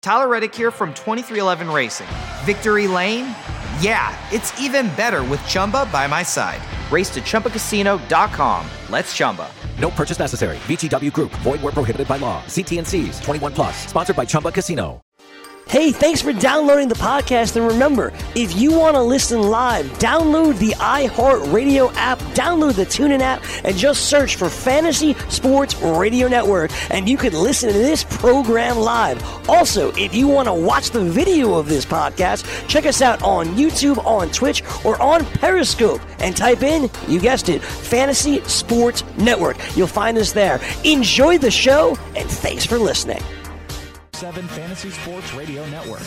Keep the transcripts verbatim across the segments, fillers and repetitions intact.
Tyler Reddick here from twenty-three eleven Racing. Victory Lane? Yeah, it's even better with Chumba by my side. Race to Chumba Casino dot com. Let's Chumba. No purchase necessary. V G W Group. Void where prohibited by law. See T and C's. twenty-one plus. Sponsored by Chumba Casino. Hey, thanks for downloading the podcast. And remember, if you want to listen live, download the iHeartRadio app, download the TuneIn app, and just search for Fantasy Sports Radio Network, and you can listen to this program live. Also, if you want to watch the video of this podcast, check us out on YouTube, on Twitch, or on Periscope, and type in, you guessed it, Fantasy Sports Network. You'll find us there. Enjoy the show, and thanks for listening. seven Fantasy Sports Radio Network.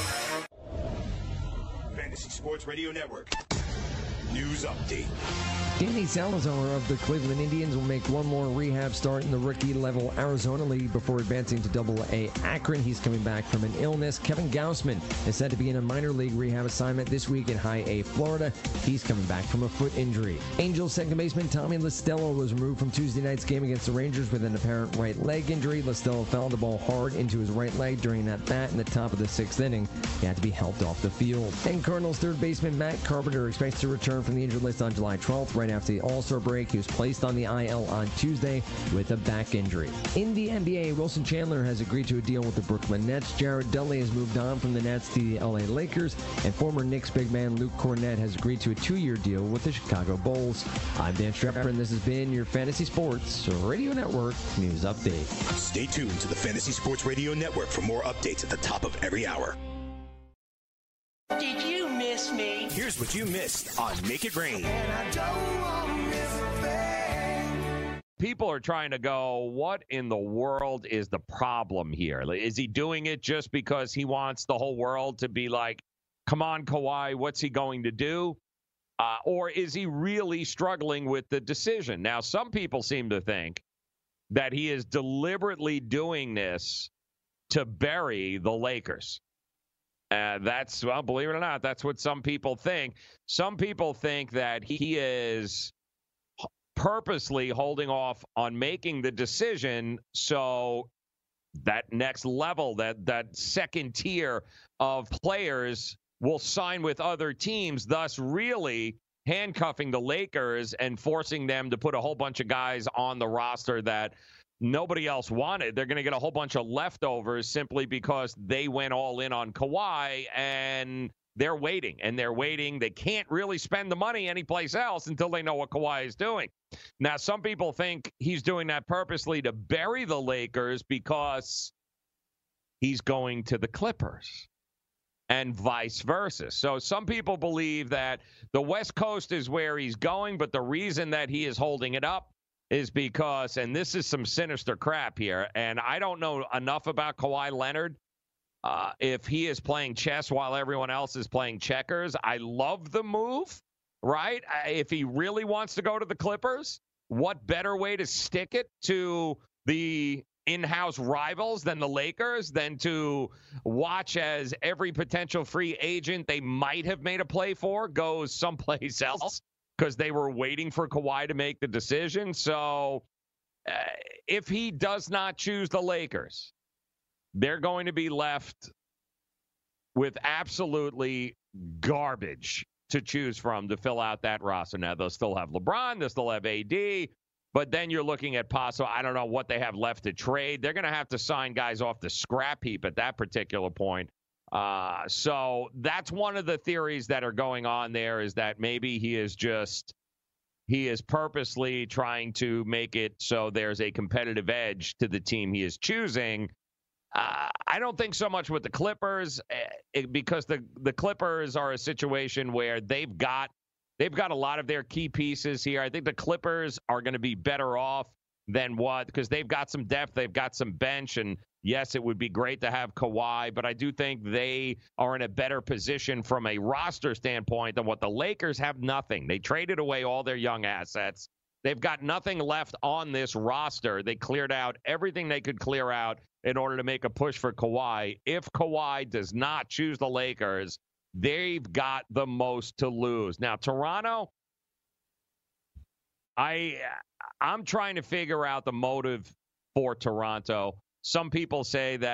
Fantasy Sports Radio Network. News update. Danny Salazar of the Cleveland Indians will make one more rehab start in the rookie-level Arizona League before advancing to Double A Akron. He's coming back from an illness. Kevin Gausman is said to be in a minor league rehab assignment this week in High A, Florida. He's coming back from a foot injury. Angels second baseman Tommy La Stella was removed from Tuesday night's game against the Rangers with an apparent right leg injury. La Stella fouled the ball hard into his right leg during that bat in the top of the sixth inning. He had to be helped off the field. And Cardinals third baseman Matt Carpenter expects to return from the injured list on July twelfth, right after the All-Star break. He was placed on the I L on Tuesday with a back injury. In the N B A, Wilson Chandler has agreed to a deal with the Brooklyn Nets. Jared Dudley has moved on from the Nets to the L A Lakers, and former Knicks big man Luke Cornett has agreed to a two-year deal with the Chicago Bulls. I'm Dan Strapper, and this has been your Fantasy Sports Radio Network News Update. Stay tuned to the Fantasy Sports Radio Network for more updates at the top of every hour. Did you miss me? Here's what you missed on Make It Rain. And I don't want to miss a thing. People are trying to go, what in the world is the problem here? Is he doing it just because he wants the whole world to be like, come on, Kawhi, what's he going to do? Uh, or is he really struggling with the decision? Now, some people seem to think that he is deliberately doing this to bury the Lakers. Uh, that's, well, believe it or not, that's what some people think. Some people think that he is purposely holding off on making the decision so that next level, that, that second tier of players will sign with other teams, thus really handcuffing the Lakers and forcing them to put a whole bunch of guys on the roster that nobody else wanted. They're going to get a whole bunch of leftovers simply because they went all in on Kawhi, and they're waiting, and they're waiting. They can't really spend the money anyplace else until they know what Kawhi is doing. Now, some people think he's doing that purposely to bury the Lakers because he's going to the Clippers and vice versa. So some people believe that the West Coast is where he's going, but the reason that he is holding it up is because, and this is some sinister crap here, and I don't know enough about Kawhi Leonard, uh, if he is playing chess while everyone else is playing checkers. I love the move, right? If he really wants to go to the Clippers, what better way to stick it to the in-house rivals than the Lakers, than to watch as every potential free agent they might have made a play for goes someplace else, because they were waiting for Kawhi to make the decision. So uh, if he does not choose the Lakers, they're going to be left with absolutely garbage to choose from to fill out that roster. Now, they'll still have LeBron, they'll still have A D, but then you're looking at possible, I don't know what they have left to trade. They're going to have to sign guys off the scrap heap at that particular point. Uh, so that's one of the theories that are going on there, is that maybe he is just, he is purposely trying to make it so there's a competitive edge to the team he is choosing. Uh, I don't think so much with the Clippers, uh, it, because the, the Clippers are a situation where they've got, they've got a lot of their key pieces here. I think the Clippers are going to be better off than what, because they've got some depth, they've got some bench, and yes, it would be great to have Kawhi, but I do think they are in a better position from a roster standpoint than what the Lakers have. Nothing. They traded away all their young assets. They've got nothing left on this roster. They cleared out everything they could clear out in order to make a push for Kawhi. If Kawhi does not choose the Lakers, they've got the most to lose. Now, Toronto, I, I'm trying to figure out the motive for Toronto. Some people say that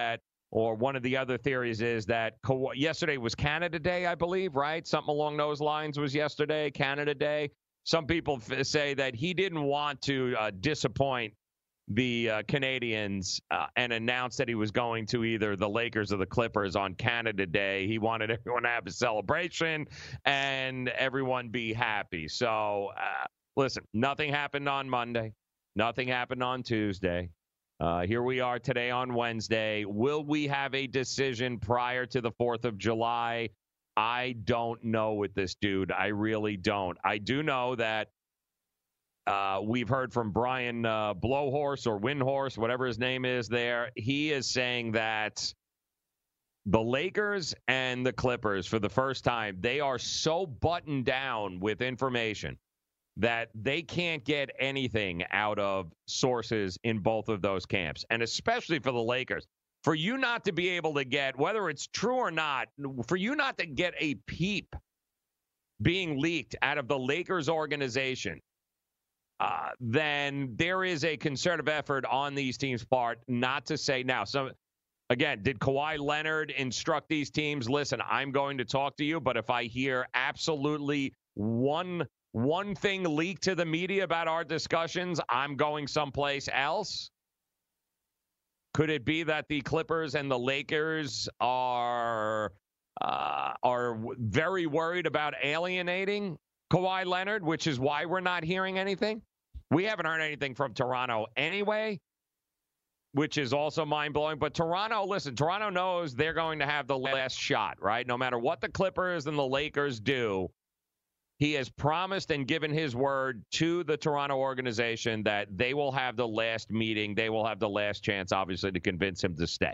or one of the other theories is that Ka- yesterday was Canada Day, I believe, right? Something along those lines was yesterday, Canada Day. Some people f- say that he didn't want to uh, disappoint the uh, Canadians uh, and announced that he was going to either the Lakers or the Clippers on Canada Day. He wanted everyone to have a celebration and everyone be happy. So, uh, listen, nothing happened on Monday. Nothing happened on Tuesday. Uh, here we are today on Wednesday. Will we have a decision prior to the fourth of July? I don't know with this dude. I really don't. I do know that Uh, we've heard from Brian uh, Blowhorse or Windhorse, whatever his name is there. He is saying that the Lakers and the Clippers, for the first time, they are so buttoned down with information that they can't get anything out of sources in both of those camps, and especially for the Lakers. For you not to be able to get, whether it's true or not, for you not to get a peep being leaked out of the Lakers organization, Uh, then there is a concerted effort on these teams' part not to say now. So, again, did Kawhi Leonard instruct these teams? Listen, I'm going to talk to you, but if I hear absolutely one one thing leaked to the media about our discussions, I'm going someplace else. Could it be that the Clippers and the Lakers are uh, are very worried about alienating Kawhi Leonard, which is why we're not hearing anything? We haven't heard anything from Toronto anyway, which is also mind-blowing. But Toronto, listen, Toronto knows they're going to have the last shot, right? No matter what the Clippers and the Lakers do, he has promised and given his word to the Toronto organization that they will have the last meeting. They will have the last chance, obviously, to convince him to stay.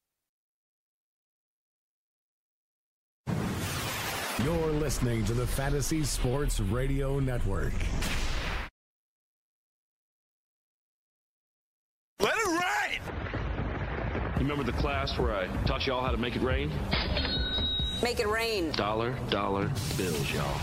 You're listening to the Fantasy Sports Radio Network. Let it rain! You remember the class where I taught y'all how to make it rain? Make it rain. Dollar, dollar bills, y'all.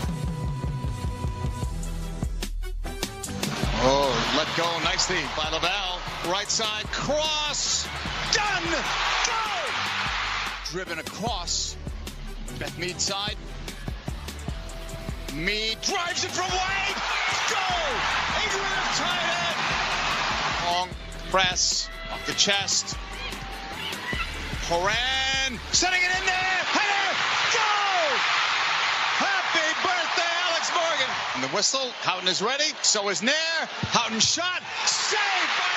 Oh, let go nicely by Laval. Right side, cross. Done! Go! Driven across. Beth Mead side. Mead drives it from Wade. Go! Adrian tied it. Long press off the chest. Horan setting it in there. Header! Go! Happy birthday, Alex Morgan. And the whistle. Houghton is ready. So is Nair. Houghton shot. Saved by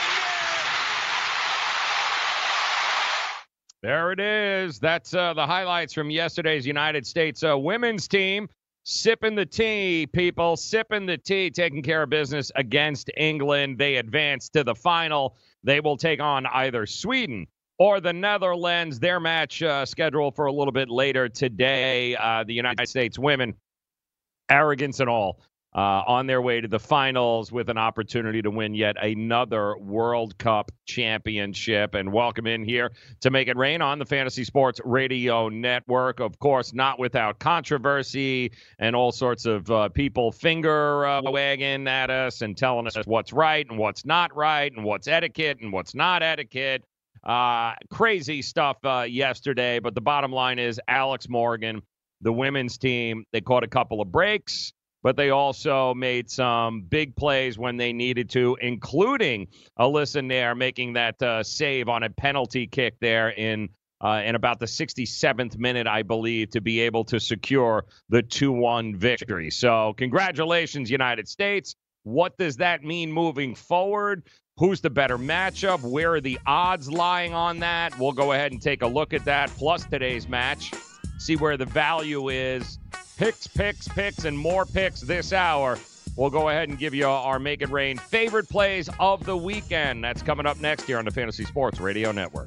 There it is. That's uh, the highlights from yesterday's United States uh, women's team. Sipping the tea, people. Sipping the tea, taking care of business against England. They advance to the final. They will take on either Sweden or the Netherlands. Their match uh, scheduled for a little bit later today. Uh, the United States women, arrogance and all, uh, on their way to the finals with an opportunity to win yet another World Cup championship. And welcome in here to Make It Rain on the Fantasy Sports Radio Network. Of course, not without controversy and all sorts of uh, people finger uh, wagging at us and telling us what's right and what's not right and what's etiquette and what's not etiquette. Uh, crazy stuff uh, yesterday. But the bottom line is Alex Morgan, the women's team, they caught a couple of breaks, but they also made some big plays when they needed to, including Alyssa Nair making that uh, save on a penalty kick there in uh, in about the sixty-seventh minute, I believe, to be able to secure the two one victory. So congratulations, United States. What does that mean moving forward? Who's the better matchup? Where are the odds lying on that? We'll go ahead and take a look at that, plus today's match, see where the value is. Picks, picks, picks, and more picks this hour. We'll go ahead and give you our Make It Rain favorite plays of the weekend. That's coming up next here on the Fantasy Sports Radio Network.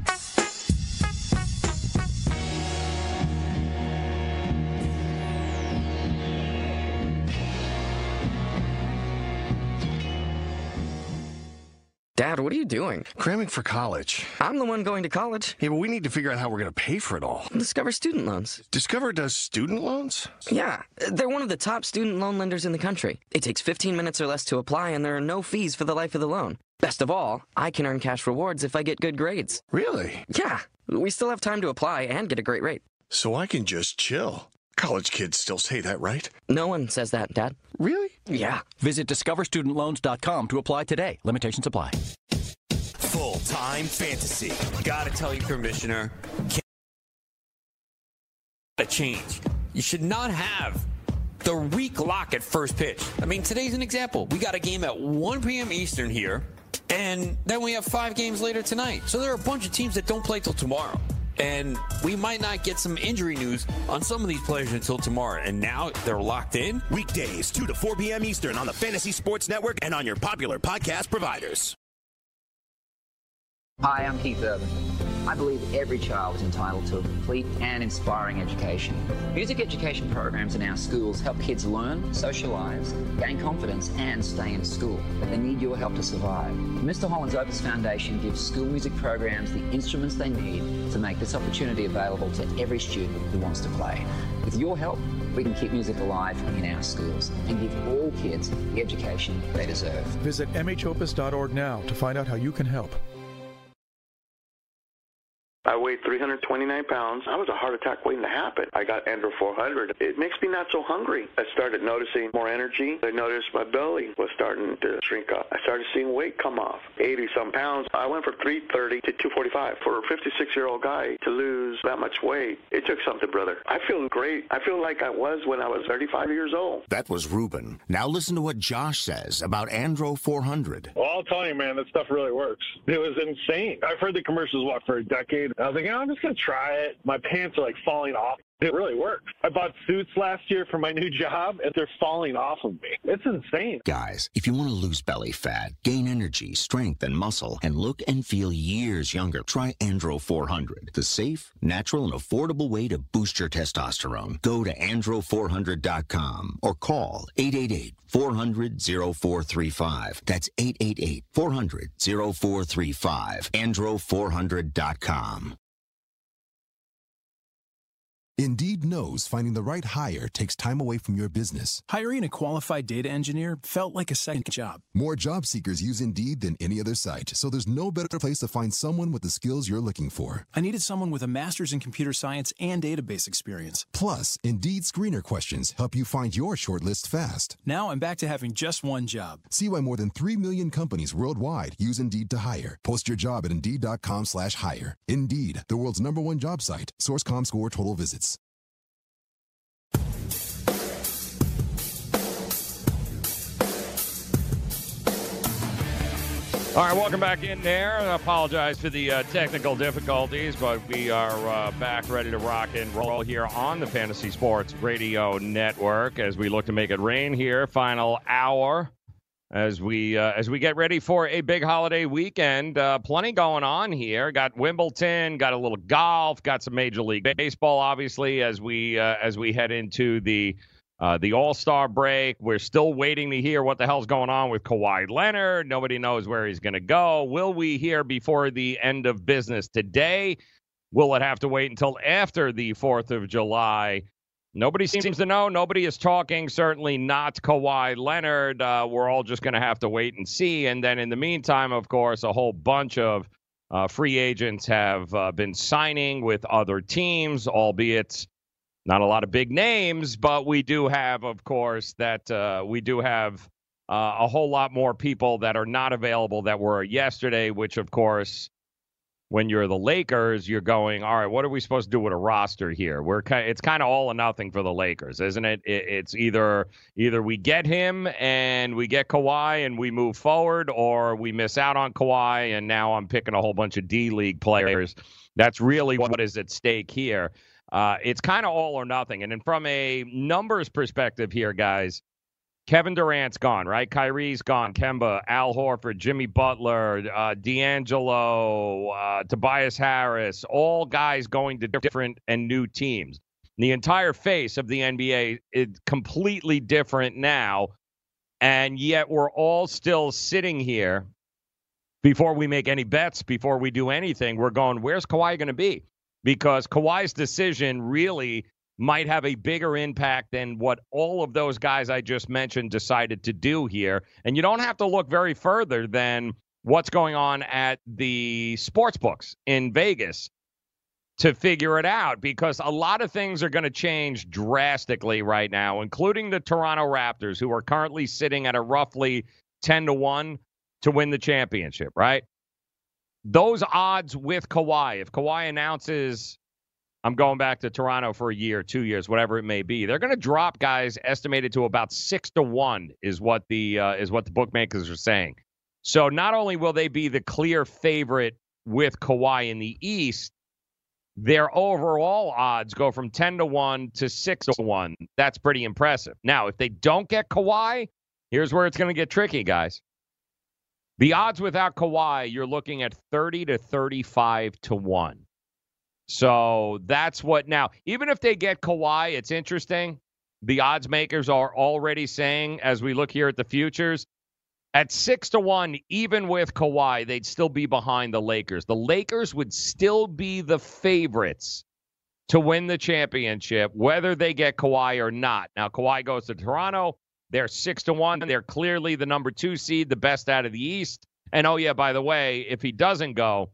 Dad, what are you doing? Cramming for college. I'm the one going to college. Yeah, but we need to figure out how we're going to pay for it all. Discover Student Loans. Discover does student loans? Yeah, they're one of the top student loan lenders in the country. It takes fifteen minutes or less to apply, and there are no fees for the life of the loan. Best of all, I can earn cash rewards if I get good grades. Really? Yeah. We still have time to apply and get a great rate. So I can just chill. College kids still say that, right? No one says that, Dad. Really? Yeah. Visit discover student loans dot com to apply today. Limitations apply. Full-time fantasy. Gotta tell you, Commissioner, a change. You should not have the weak lock at first pitch. I mean, today's an example. We got a game at one p.m. Eastern here, and then we have five games later tonight. So there are a bunch of teams that don't play till tomorrow. And we might not get some injury news on some of these players until tomorrow. And now they're locked in. Weekdays, two to four p.m. Eastern on the Fantasy Sports Network and on your popular podcast providers. Hi, I'm Keith Urban. I believe every child is entitled to a complete and inspiring education. Music education programs in our schools help kids learn, socialise, gain confidence and stay in school. But they need your help to survive. Mister Holland's Opus Foundation gives school music programs the instruments they need to make this opportunity available to every student who wants to play. With your help, we can keep music alive in our schools and give all kids the education they deserve. Visit m h opus dot org now to find out how you can help. I weighed three hundred twenty-nine pounds. I was a heart attack waiting to happen. I got Andro four hundred. It makes me not so hungry. I started noticing more energy. I noticed my belly was starting to shrink up. I started seeing weight come off, eighty-some pounds. I went from three thirty to two forty-five. For a fifty-six-year-old guy to lose that much weight, it took something, brother. I feel great. I feel like I was when I was thirty-five years old. That was Ruben. Now listen to what Josh says about Andro four hundred. Well, I'll tell you, man, that stuff really works. It was insane. I've heard the commercials, what, for a decade. I was like, oh, I'm just going to try it. My pants are like falling off. It really works. I bought suits last year for my new job, and they're falling off of me. It's insane. Guys, if you want to lose belly fat, gain energy, strength, and muscle, and look and feel years younger, try Andro four hundred, the safe, natural, and affordable way to boost your testosterone. Go to andro four hundred dot com or call eight eight eight, four hundred, oh four three five. That's eight eight eight, four hundred, oh four three five. andro four hundred dot com. Indeed knows finding the right hire takes time away from your business. Hiring a qualified data engineer felt like a second job. More job seekers use Indeed than any other site, so there's no better place to find someone with the skills you're looking for. I needed someone with a master's in computer science and database experience. Plus, Indeed screener questions help you find your shortlist fast. Now I'm back to having just one job. See why more than three million companies worldwide use Indeed to hire. Post your job at Indeed.com slash hire. Indeed, the world's number one job site. Source.com score total visits. All right, welcome back in there. I apologize for the uh, technical difficulties, but we are uh, back ready to rock and roll here on the Fantasy Sports Radio Network as we look to make it rain here. Final hour as we uh, as we get ready for a big holiday weekend. Uh, plenty going on here. Got Wimbledon, got a little golf, got some Major League Baseball, obviously, as we uh, as we head into the Uh, the All-Star break. We're still waiting to hear what the hell's going on with Kawhi Leonard. Nobody knows where he's going to go. Will we hear before the end of business today? Will it have to wait until after the fourth of July? Nobody seems to know. Nobody is talking. Certainly not Kawhi Leonard. Uh, we're all just going to have to wait and see. And then in the meantime, of course, a whole bunch of uh, free agents have uh, been signing with other teams, albeit not a lot of big names, but we do have, of course, that uh, we do have uh, a whole lot more people that are not available that were yesterday, which, of course, when you're the Lakers, you're going, all right, what are we supposed to do with a roster here? We're kind of, it's kind of all or nothing for the Lakers, isn't it? it? It's either either we get him and we get Kawhi and we move forward, or we miss out on Kawhi and now I'm picking a whole bunch of D-League players. That's really what is at stake here. Uh, it's kind of all or nothing. And then from a numbers perspective here, guys, Kevin Durant's gone, right? Kyrie's gone. Kemba, Al Horford, Jimmy Butler, uh, D'Angelo, uh, Tobias Harris, all guys going to different and new teams. The entire face of the N B A is completely different now, and yet we're all still sitting here before we make any bets, before we do anything. We're going, where's Kawhi going to be? Because Kawhi's decision really might have a bigger impact than what all of those guys I just mentioned decided to do here. And you don't have to look very further than what's going on at the sports books in Vegas. to figure it out, because a lot of things are going to change drastically right now, including the Toronto Raptors, who are currently sitting at a roughly ten to one to win the championship, right? Those odds with Kawhi, if Kawhi announces, I'm going back to Toronto for a year, two years, whatever it may be, they're going to drop guys estimated to about six to one is what the uh, is what the bookmakers are saying. So not only will they be the clear favorite with Kawhi in the East, their overall odds go from ten to one to six to one. That's pretty impressive. Now, if they don't get Kawhi, here's where it's going to get tricky, guys. The odds without Kawhi, you're looking at thirty to thirty-five to one. So that's what now, even if they get Kawhi, it's interesting. The odds makers are already saying, as we look here at the futures, at six to one, even with Kawhi, they'd still be behind the Lakers. The Lakers would still be the favorites to win the championship, whether they get Kawhi or not. Now, Kawhi goes to Toronto. They're six to one. They're clearly the number two seed, the best out of the East. And, oh, yeah, by the way, if he doesn't go,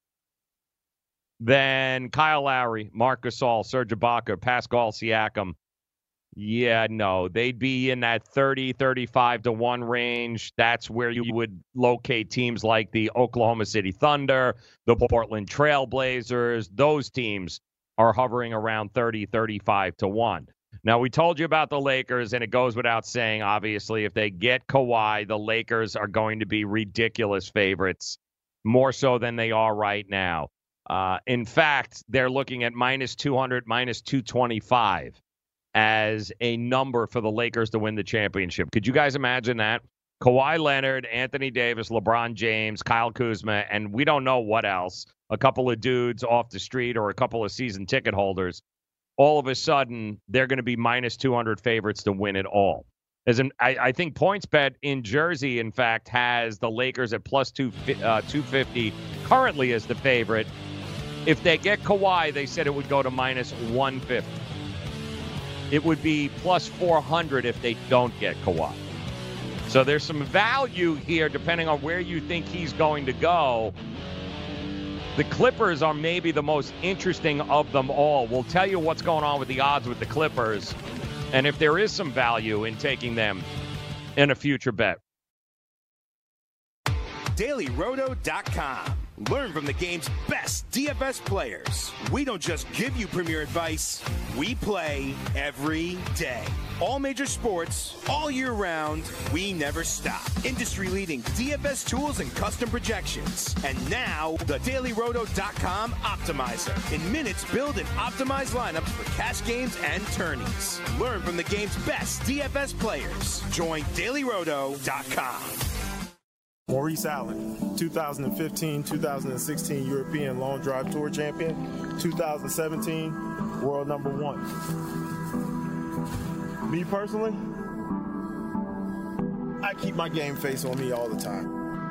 then Kyle Lowry, Marc Gasol, Serge Ibaka, Pascal Siakam, yeah, no, they'd be in that thirty, thirty-five to one range. That's where you would locate teams like the Oklahoma City Thunder, the Portland Trail Blazers. Those teams are hovering around thirty, thirty-five to one. Now, we told you about the Lakers, and it goes without saying, obviously, if they get Kawhi, the Lakers are going to be ridiculous favorites, more so than they are right now. Uh, in fact, they're looking at minus two hundred, minus two twenty-five as a number for the Lakers to win the championship. Could you guys imagine that? Kawhi Leonard, Anthony Davis, LeBron James, Kyle Kuzma, and we don't know what else, a couple of dudes off the street or a couple of season ticket holders. All of a sudden, they're going to be minus two hundred favorites to win it all. As in, I, I think PointsBet in Jersey, in fact, has the Lakers at plus two, uh, two fifty currently as the favorite. If they get Kawhi, they said it would go to minus one fifty. It would be plus four hundred if they don't get Kawhi. So there's some value here depending on where you think he's going to go. The Clippers are maybe the most interesting of them all. We'll tell you what's going on with the odds with the Clippers and if there is some value in taking them in a future bet. Daily Roto dot com. Learn from the game's best D F S players. We don't just give you premier advice, we play every day. All major sports, all year round, we never stop. Industry-leading D F S tools and custom projections. And now, the Daily Roto dot com Optimizer. In minutes, build and optimize lineups for cash games and tourneys. Learn from the game's best D F S players. Join Daily Roto dot com. Maurice Allen, two thousand fifteen two thousand sixteen European Long Drive Tour champion, two thousand seventeen world number one. Me personally, I keep my game face on me all the time.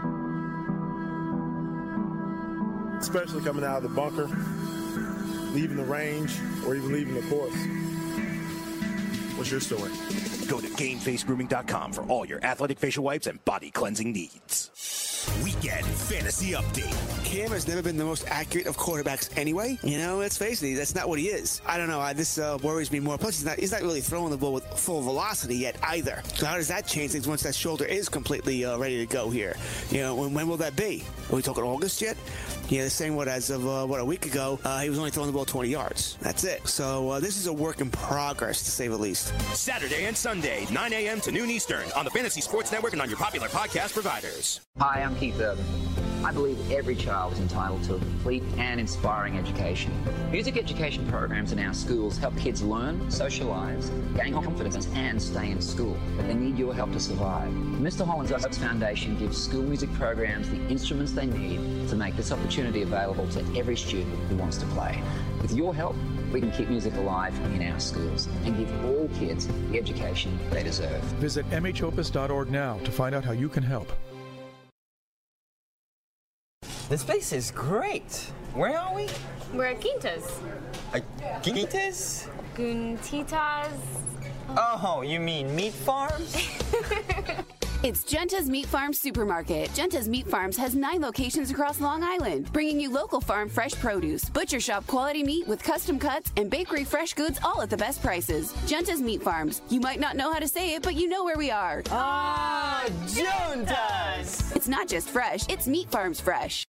Especially coming out of the bunker, leaving the range, or even leaving the course. What's your story? Go to Game Face Grooming dot com for all your athletic facial wipes and body cleansing needs. Weekend Fantasy Update. Cam has never been the most accurate of quarterbacks anyway. You know, let's face it, that's not what he is. I don't know. I, this uh, worries me more. Plus, he's not, he's not really throwing the ball with full velocity yet either. So how does that change things once that shoulder is completely uh, ready to go here? You know, when, when will that be? Are we talking August yet? Yeah, the same what as of, uh, what, a week ago, uh, he was only throwing the ball twenty yards. That's it. So uh, this is a work in progress, to say the least. Saturday and Sunday, nine a.m. to noon Eastern on the Fantasy Sports Network and on your popular podcast providers. Hi, I'm Keith Urban. I believe every child is entitled to a complete and inspiring education. Music education programs in our schools help kids learn, socialize, gain confidence, and stay in school. But they need your help to survive. Mister Holland's Oaks Foundation gives school music programs the instruments they need to make this opportunity available to every student who wants to play. With your help, we can keep music alive in our schools and give all kids the education they deserve. Visit M H opus dot org now to find out how you can help. This place is great. Where are we? We're at Quintas. Uh, Quintas? Guntitas. Oh, you mean meat farms? It's Genta's Meat Farms Supermarket. Genta's Meat Farms has nine locations across Long Island, bringing you local farm fresh produce, butcher shop quality meat with custom cuts, and bakery fresh goods all at the best prices. Genta's Meat Farms. You might not know how to say it, but you know where we are. Ah, Genta's! It's not just fresh, it's Meat Farms fresh.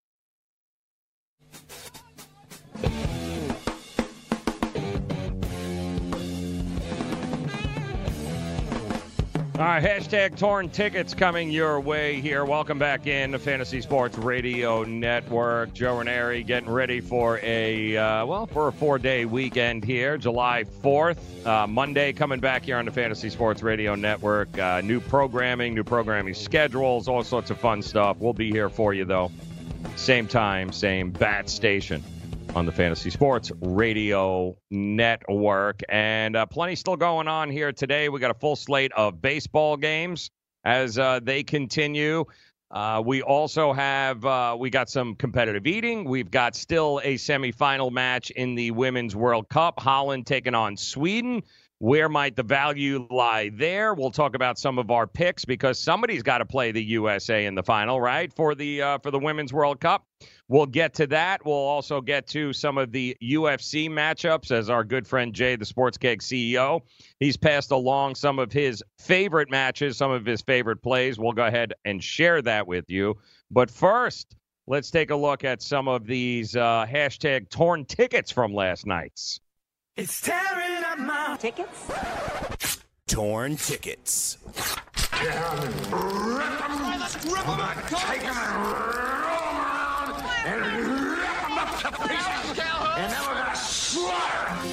All right, hashtag torn tickets coming your way here. Welcome back in to Fantasy Sports Radio Network. Joe Ranieri getting ready for a, uh, well, for a four-day weekend here. July fourth, uh, Monday, coming back here on the Fantasy Sports Radio Network. Uh, new programming, new programming schedules, all sorts of fun stuff. We'll be here for you, though. Same time, same bat station on the Fantasy Sports Radio Network. And uh, plenty still going on here today. We got a full slate of baseball games as uh, they continue. Uh, we also have, uh, we got some competitive eating. We've got still a semifinal match in the Women's World Cup. Holland taking on Sweden. Where might the value lie there? We'll talk about some of our picks because somebody's got to play the U S A in the final, right, for the uh, for the Women's World Cup. We'll get to that. We'll also get to some of the U F C matchups as our good friend Jay, the Sports Cake C E O, he's passed along some of his favorite matches, some of his favorite plays. We'll go ahead and share that with you. But first, let's take a look at some of these uh, hashtag torn tickets from last night's. It's tearing up my tickets. Torn tickets. Rip them, rip them, take them and roll them around and rip them up to pieces. And then we're gonna slaughter.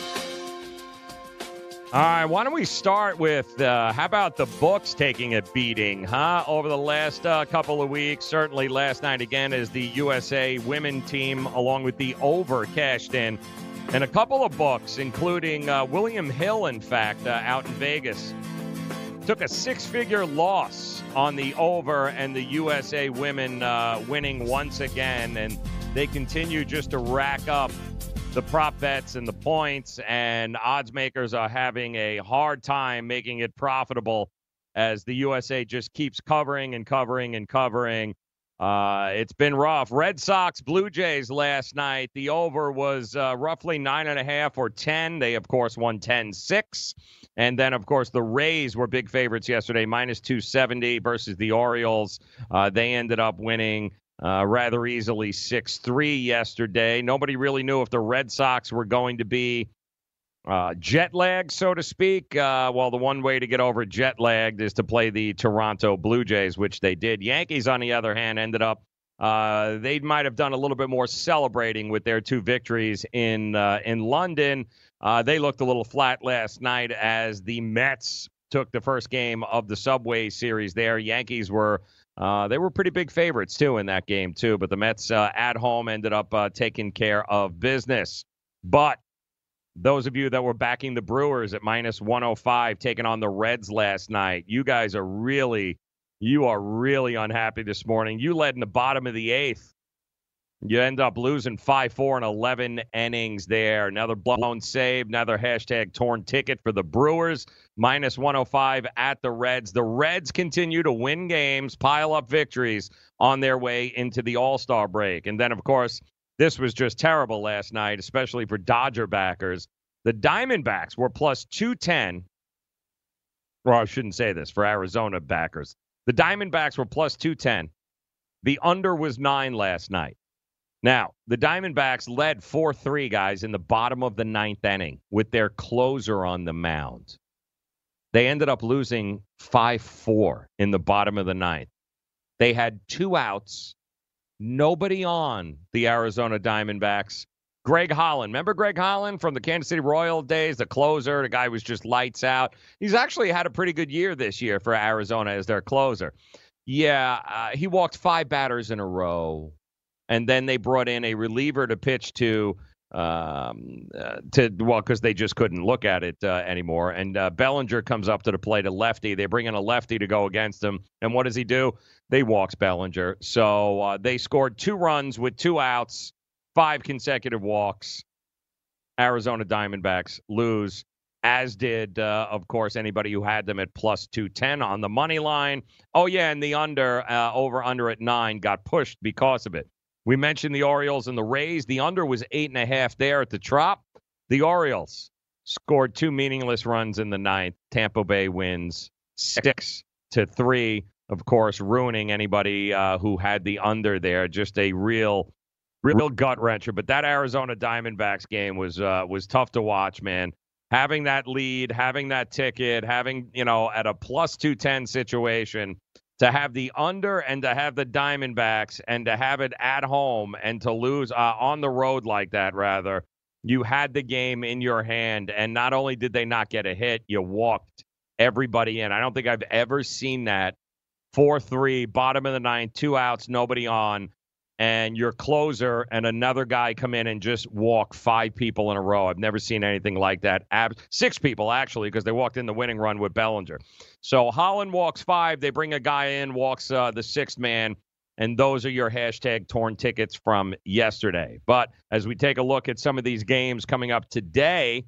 All right, why don't we start with, uh, how about the books taking a beating, huh? Over the last uh, couple of weeks, certainly last night again as the U S A women team, along with the over, cashed in. And a couple of books, including uh, William Hill, in fact, uh, out in Vegas, took a six-figure loss on the over and the U S A women uh, winning once again. And they continue just to rack up the prop bets and the points, and odds makers are having a hard time making it profitable as the U S A just keeps covering and covering and covering. Uh, it's been rough. Red Sox, Blue Jays last night. The over was uh, roughly nine and a half or ten. They, of course, won ten six. And then, of course, the Rays were big favorites yesterday, minus two seventy versus the Orioles. Uh, they ended up winning uh, rather easily six three yesterday. Nobody really knew if the Red Sox were going to be Uh, jet lag, so to speak. Uh, well, the one way to get over jet lagged is to play the Toronto Blue Jays, which they did. Yankees, on the other hand, ended up, uh, they might have done a little bit more celebrating with their two victories in uh, in London. Uh, they looked a little flat last night as the Mets took the first game of the Subway Series there. Yankees were, uh, they were pretty big favorites, too, in that game, too. But the Mets uh, at home ended up uh, taking care of business. But those of you that were backing the Brewers at minus one oh five, taking on the Reds last night, you guys are really, you are really unhappy this morning. You led in the bottom of the eighth. You end up losing five four in eleven innings there. Another blown save, another hashtag torn ticket for the Brewers, minus one oh five at the Reds. The Reds continue to win games, pile up victories on their way into the All-Star break. And then, of course, this was just terrible last night, especially for Dodger backers. The Diamondbacks were plus two ten. Well, I shouldn't say this, for Arizona backers. The Diamondbacks were plus two ten. The under was nine last night. Now, the Diamondbacks led four three, guys, in the bottom of the ninth inning with their closer on the mound. They ended up losing five four in the bottom of the ninth. They had two outs. Nobody on the Arizona Diamondbacks. Greg Holland. Remember Greg Holland from the Kansas City Royals days, the closer, the guy was just lights out. He's actually had a pretty good year this year for Arizona as their closer. Yeah, uh, he walked five batters in a row, and then they brought in a reliever to pitch to, um, uh, to well, because they just couldn't look at it uh, anymore. And uh, Bellinger comes up to the plate, a lefty. They bring in a lefty to go against him, and what does he do? They walks Bellinger. So uh, they scored two runs with two outs, five consecutive walks. Arizona Diamondbacks lose as did, uh, of course, anybody who had them at plus two ten on the money line. Oh, yeah, and the under, uh, over-under at nine got pushed because of it. We mentioned the Orioles and the Rays. The under was eight and a half there at the Trop. The Orioles scored two meaningless runs in the ninth. Tampa Bay wins six to three, of course, ruining anybody uh, who had the under there. Just a real, real gut wrencher. But that Arizona Diamondbacks game was uh, was tough to watch, man. Having that lead, having that ticket, having, you know, at a plus two ten situation, to have the under and to have the Diamondbacks and to have it at home and to lose uh, on the road like that, rather, you had the game in your hand. And not only did they not get a hit, you walked everybody in. I don't think I've ever seen that. four three, bottom of the ninth, two outs, nobody on, and your closer and another guy come in and just walk five people in a row. I've never seen anything like that. Ab- six people, actually, because they walked in the winning run with Bellinger. So Holland walks five. They bring a guy in, walks uh, the sixth man, and those are your hashtag torn tickets from yesterday. But as we take a look at some of these games coming up today,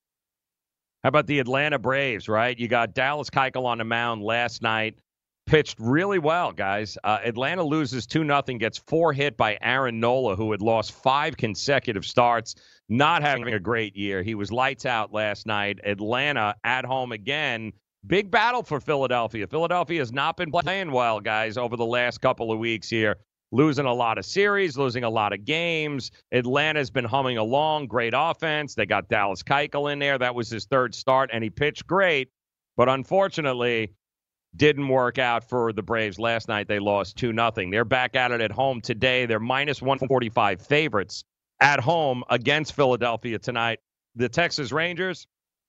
how about the Atlanta Braves, right? You got Dallas Keuchel on the mound last night. Pitched really well, guys. Uh, Atlanta loses two nothing, gets four hit by Aaron Nola, who had lost five consecutive starts, not having a great year. He was lights out last night. Atlanta at home again. Big battle for Philadelphia. Philadelphia has not been playing well, guys, over the last couple of weeks here. Losing a lot of series, losing a lot of games. Atlanta's been humming along. Great offense. They got Dallas Keuchel in there. That was his third start, and he pitched great. But unfortunately, didn't work out for the Braves last night. They lost two nothing. They're back at it at home today. They're minus one forty-five favorites at home against Philadelphia tonight. The Texas Rangers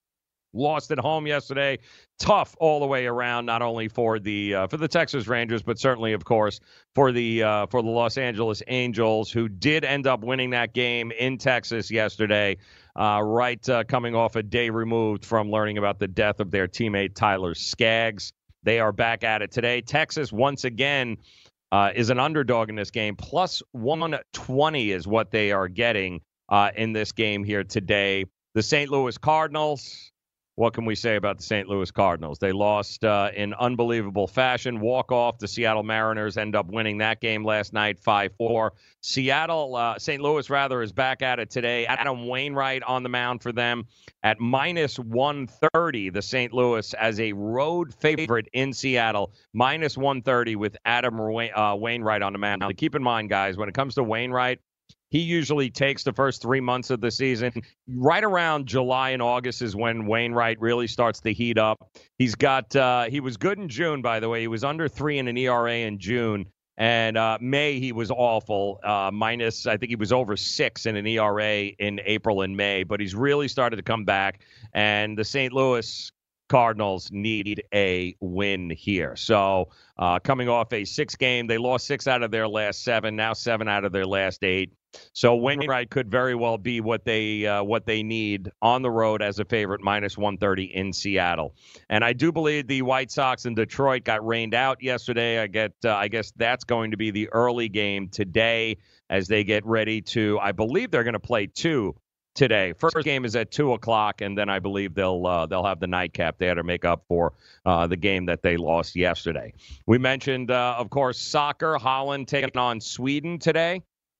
lost at home yesterday. Tough all the way around, not only for the uh, for the Texas Rangers, but certainly, of course, for the uh, for the Los Angeles Angels, who did end up winning that game in Texas yesterday, uh, right uh, coming off a day removed from learning about the death of their teammate Tyler Skaggs. They are back at it today. Texas, once again, uh, is an underdog in this game. Plus one twenty is what they are getting uh, in this game here today. The Saint Louis Cardinals, what can we say about the Saint Louis Cardinals? They lost uh, in unbelievable fashion. Walk off. The Seattle Mariners end up winning that game last night, five four. Seattle, uh, Saint Louis, rather, is back at it today. Adam Wainwright on the mound for them at minus one thirty. The Saint Louis as a road favorite in Seattle, minus one thirty with Adam uh, Wainwright on the mound. Now, keep in mind, guys, when it comes to Wainwright, he usually takes the first three months of the season. Right around July and August is when Wainwright really starts to heat up. He's got uh, he was good in June, by the way. He was under three in an E R A in June. And uh, May, he was awful, uh, minus, I think he was over six in an E R A in April and May. But he's really started to come back. And the Saint Louis Cardinals need a win here. So uh, coming off a six game, they lost six out of their last seven, now seven out of their last eight. So Wainwright could very well be what they uh, what they need on the road as a favorite, minus one thirty in Seattle. And I do believe the White Sox in Detroit got rained out yesterday. I get uh, I guess that's going to be the early game today as they get ready to. I believe they're going to play two today. First game is at two o'clock, and then I believe they'll uh, they'll have the nightcap there to make up for uh, the game that they lost yesterday. We mentioned, uh, of course, soccer. Holland taking on Sweden today.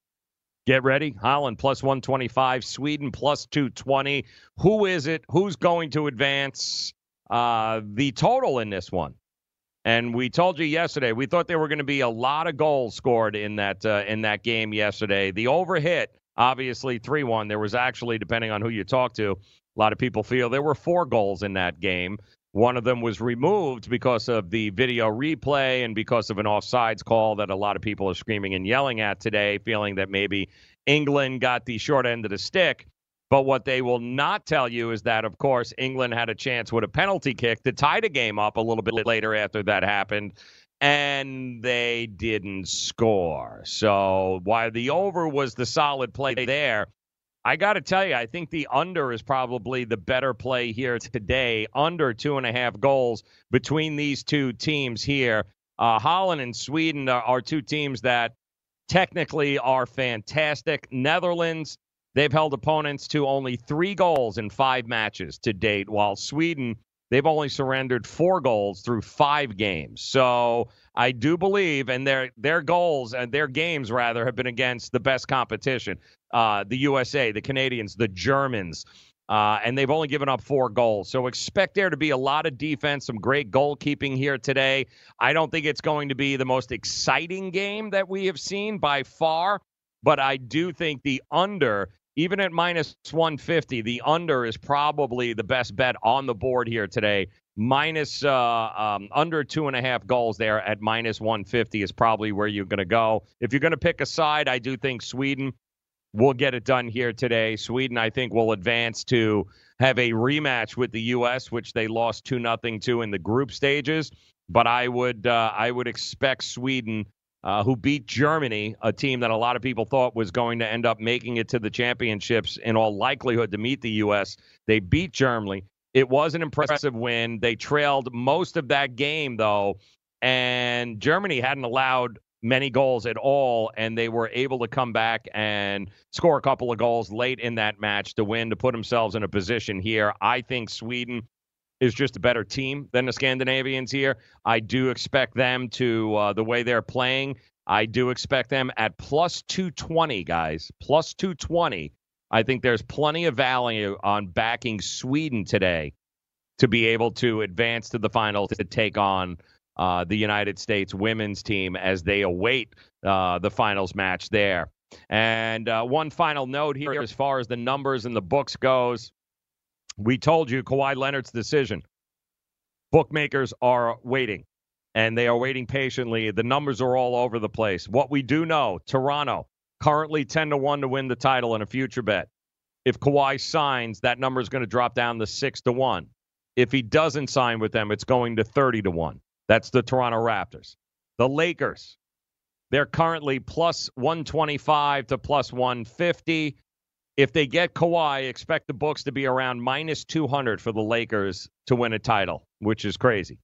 Get ready. Holland plus one twenty-five, Sweden plus two twenty. Who is it? Who's going to advance? Uh, the total in this one. And we told you yesterday, we thought there were going to be a lot of goals scored in that uh, in that game yesterday. The over hit, obviously three one. There was actually, depending on who you talk to, a lot of people feel there were four goals in that game. One of them was removed because of the video replay and because of an offsides call that a lot of people are screaming and yelling at today, feeling that maybe England got the short end of the stick. But what they will not tell you is that, of course, England had a chance with a penalty kick to tie the game up a little bit later after that happened, and they didn't score. So while the over was the solid play there, I got to tell you, I think the under is probably the better play here today. Under two and a half goals between these two teams here. Uh, Holland and Sweden are, are two teams that technically are fantastic. Netherlands, they've held opponents to only three goals in five matches to date, while Sweden, they've only surrendered four goals through five games. So I do believe, and their their goals and their games, rather, have been against the best competition, uh, the U S A, the Canadians, the Germans, uh, and they've only given up four goals. So expect there to be a lot of defense, some great goalkeeping here today. I don't think it's going to be the most exciting game that we have seen by far, but I do think the under, even at minus one fifty, the under is probably the best bet on the board here today. Minus uh, um, under two and a half goals there at minus one fifty is probably where you're going to go. If you're going to pick a side, I do think Sweden will get it done here today. Sweden, I think, will advance to have a rematch with the U S, which they lost two nothing to in the group stages. But I would uh, I would expect Sweden, Uh, who beat Germany, a team that a lot of people thought was going to end up making it to the championships in all likelihood to meet the U S. They beat Germany. It was an impressive win. They trailed most of that game, though, and Germany hadn't allowed many goals at all, and they were able to come back and score a couple of goals late in that match to win, to put themselves in a position here. I think Sweden is just a better team than the Scandinavians here. I do expect them to, uh, the way they're playing, I do expect them at plus two twenty, guys. plus two twenty. I think there's plenty of value on backing Sweden today to be able to advance to the finals to take on uh, the United States women's team as they await uh, the finals match there. And uh, one final note here as far as the numbers and the books goes. We told you Kawhi Leonard's decision. Bookmakers are waiting, and they are waiting patiently. The numbers are all over the place. What we do know, Toronto, currently ten to one to win the title in a future bet. If Kawhi signs, that number is going to drop down to six to one. If he doesn't sign with them, it's going to thirty to one. That's the Toronto Raptors. The Lakers, they're currently plus one twenty-five to plus one fifty. If they get Kawhi, expect the books to be around minus two hundred for the Lakers to win a title, which is crazy.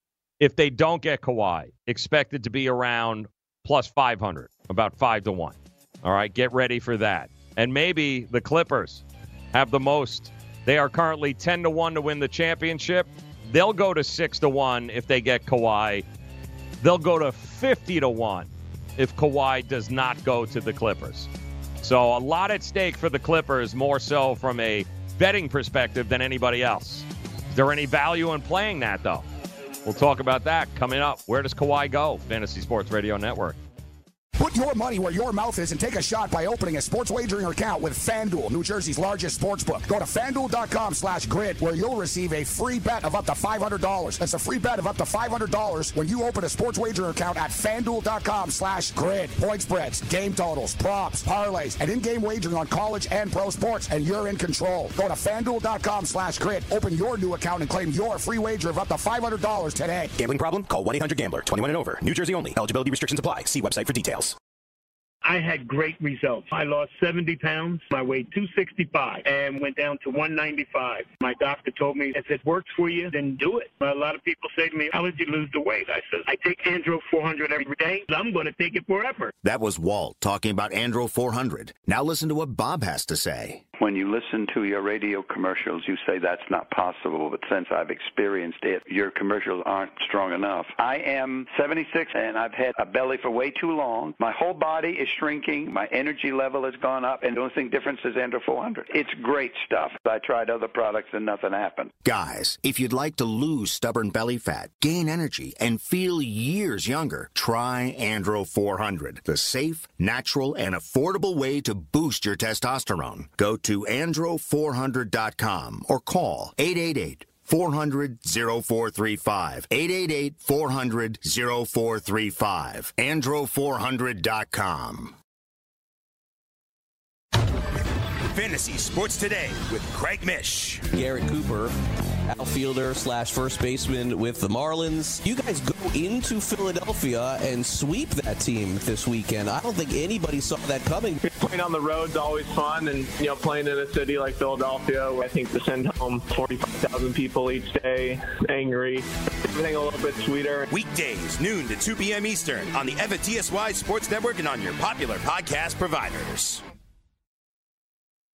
If they don't get Kawhi, expect it to be around plus five hundred, about five to one. All right, get ready for that. And maybe the Clippers have the most. They are currently ten to one to win the championship. They'll go to six to one if they get Kawhi. They'll go to fifty to one if Kawhi does not go to the Clippers. So a lot at stake for the Clippers, more so from a betting perspective than anybody else. Is there any value in playing that, though? We'll talk about that coming up. Where does Kawhi go? Fantasy Sports Radio Network. Put your money where your mouth is and take a shot by opening a sports wagering account with FanDuel, New Jersey's largest sports book. Go to FanDuel.com slash grid where you'll receive a free bet of up to five hundred dollars. That's a free bet of up to five hundred dollars when you open a sports wagering account at FanDuel.com slash grid. Point spreads, game totals, props, parlays, and in-game wagering on college and pro sports, and you're in control. Go to FanDuel.com slash grid. Open your new account and claim your free wager of up to five hundred dollars today. Gambling problem? Call one eight hundred gambler. twenty-one and over. New Jersey only. Eligibility restrictions apply. See website for details. I had great results. I lost seventy pounds. I weighed two sixty-five and went down to one ninety-five. My doctor told me, if it works for you, then do it. A lot of people say to me, how did you lose the weight? I said, I take Andro four hundred every day. I'm going to take it forever. That was Walt talking about Andro four hundred. Now listen to what Bob has to say. When you listen to your radio commercials, you say that's not possible, but since I've experienced it, your commercials aren't strong enough. I am seventy-six, and I've had a belly for way too long. My whole body is shrinking. My energy level has gone up, and the only thing difference is Andro four hundred. It's great stuff. I tried other products, and nothing happened. Guys, if you'd like to lose stubborn belly fat, gain energy, and feel years younger, try Andro four hundred, the safe, natural, and affordable way to boost your testosterone. Go to andro four hundred dot com or call eight eight eight, four hundred, oh four three five. eight eight eight, four hundred, oh four three five. andro four hundred dot com. Fantasy Sports Today with Craig Mish. Garrett Cooper, outfielder slash first baseman with the Marlins. You guys go into Philadelphia and sweep that team this weekend. I don't think anybody saw that coming. Playing on the road is always fun, and you know, playing in a city like Philadelphia, where I think to send home forty-five thousand people each day, angry, everything a little bit sweeter. Weekdays, noon to two p.m. Eastern on the F T S Y Sports Network and on your popular podcast providers.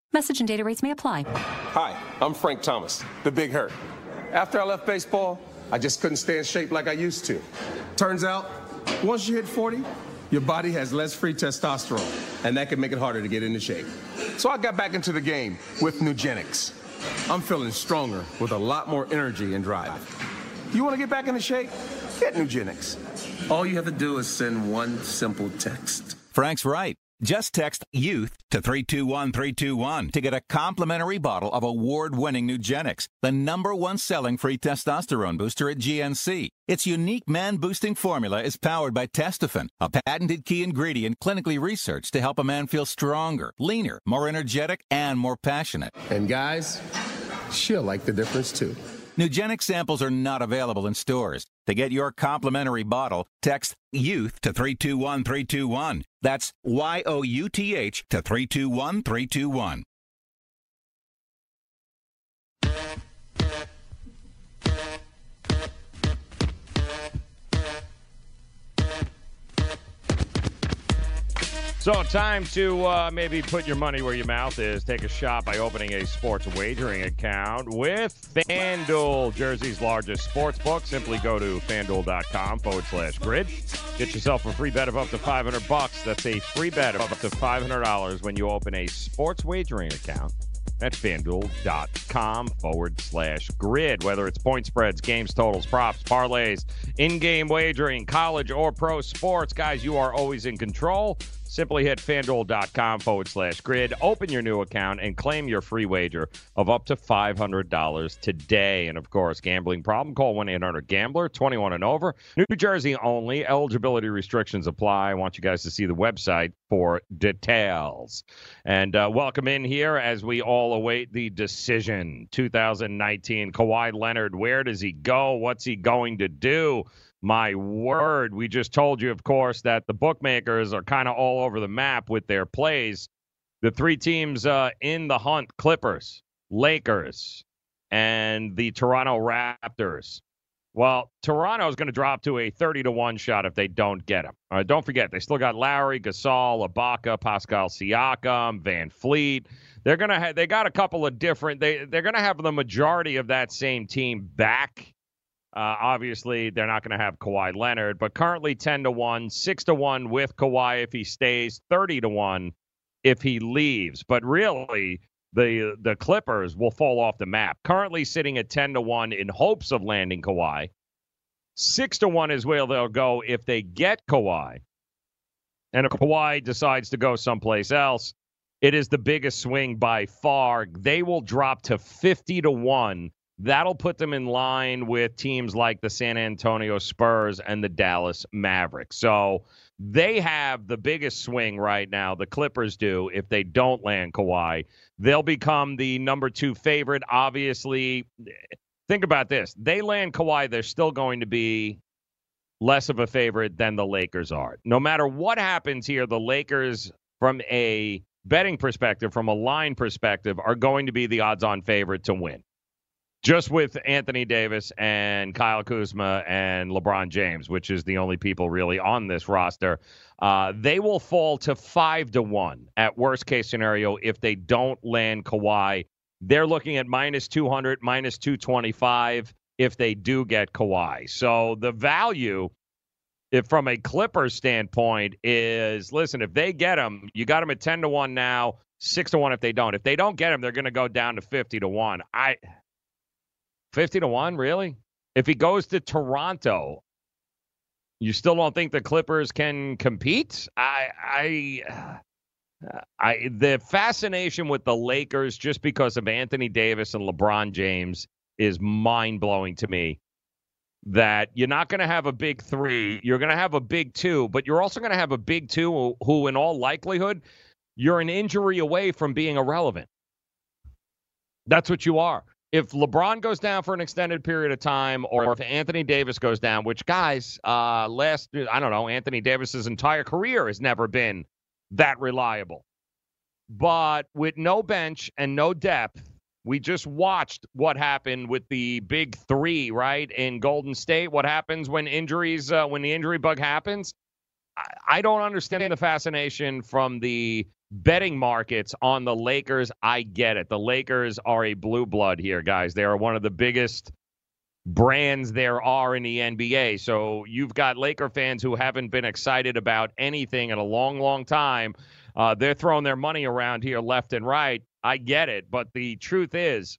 Message and data rates may apply. Hi, I'm Frank Thomas, the Big Hurt. After I left baseball, I just couldn't stay in shape like I used to. Turns out, once you hit forty, your body has less free testosterone, and that can make it harder to get into shape. So I got back into the game with Nugenix. I'm feeling stronger with a lot more energy and drive. You want to get back into shape? Get Nugenix. All you have to do is send one simple text. Frank's right. Just text YOUTH to three two one three two one to get a complimentary bottle of award-winning Nugenix, the number one selling free testosterone booster at G N C. Its unique man-boosting formula is powered by Testofen, a patented key ingredient clinically researched to help a man feel stronger, leaner, more energetic, and more passionate. And guys, she'll like the difference too. Nugenix samples are not available in stores. To get your complimentary bottle, text YOUTH to three two one three two one. That's Y O U T H to three two one three two one. So time to uh, maybe put your money where your mouth is. Take a shot by opening a sports wagering account with FanDuel, Jersey's largest sports book. Simply go to FanDuel.com forward slash grid. Get yourself a free bet of up to five hundred bucks. That's a free bet of up to five hundred dollars when you open a sports wagering account at FanDuel.com forward slash grid. Whether it's point spreads, games, totals, props, parlays, in-game wagering, college or pro sports, guys, you are always in control. Simply hit FanDuel.com forward slash grid, open your new account, and claim your free wager of up to five hundred dollars today. And, of course, gambling problem, call one eight hundred gambler, twenty-one and over. New Jersey only. Eligibility restrictions apply. I want you guys to see the website for details. And uh, welcome in here as we all await the decision. two thousand nineteen, Kawhi Leonard, where does he go? What's he going to do? My word, we just told you, of course, that the bookmakers are kind of all over the map with their plays. The three teams uh, in the hunt, Clippers, Lakers, and the Toronto Raptors. Well, Toronto is going to drop to a thirty to one shot if they don't get him. Uh, don't forget, they still got Lowry, Gasol, Ibaka, Pascal Siakam, Van Fleet. They're going to have, they got a couple of different, they, they're going to have the majority of that same team back. Uh, obviously, they're not going to have Kawhi Leonard, but currently ten to one, six to one with Kawhi if he stays, thirty to one if he leaves. But really, the the Clippers will fall off the map. Currently sitting at ten to one in hopes of landing Kawhi. six to one is where they'll go if they get Kawhi. And if Kawhi decides to go someplace else, it is the biggest swing by far. They will drop to fifty to one. That'll put them in line with teams like the San Antonio Spurs and the Dallas Mavericks. So they have the biggest swing right now, the Clippers do, if they don't land Kawhi. They'll become the number two favorite. Obviously, think about this. They land Kawhi, they're still going to be less of a favorite than the Lakers are. No matter what happens here, the Lakers, from a betting perspective, from a line perspective, are going to be the odds-on favorite to win. Just with Anthony Davis and Kyle Kuzma and LeBron James, which is the only people really on this roster, uh, they will fall to five to one at worst case scenario if they don't land Kawhi. They're looking at minus two hundred, minus two twenty-five if they do get Kawhi. So the value, if from a Clippers standpoint, is, listen, if they get him, you got him at ten to one now, six to one if they don't. If they don't get him, they're going to go down to fifty to one. I... fifty to one, really? If he goes to Toronto, you still don't think the Clippers can compete? I, I, I, the fascination with the Lakers, just because of Anthony Davis and LeBron James, is mind-blowing to me. That you're not going to have a big three, you're going to have a big two, but you're also going to have a big two who, who, in all likelihood, you're an injury away from being irrelevant. That's what you are. If LeBron goes down for an extended period of time, or if Anthony Davis goes down, which, guys, uh, last, I don't know, Anthony Davis's entire career has never been that reliable. But with no bench and no depth, we just watched what happened with the big three, right, in Golden State. What happens when injuries, uh, when the injury bug happens? I, I don't understand the fascination from the betting markets on the Lakers. I get it. The Lakers are a blue blood here, guys. They are one of the biggest brands there are in the N B A. So you've got Laker fans who haven't been excited about anything in a long, long time. Uh, they're throwing their money around here left and right. I get it. But the truth is,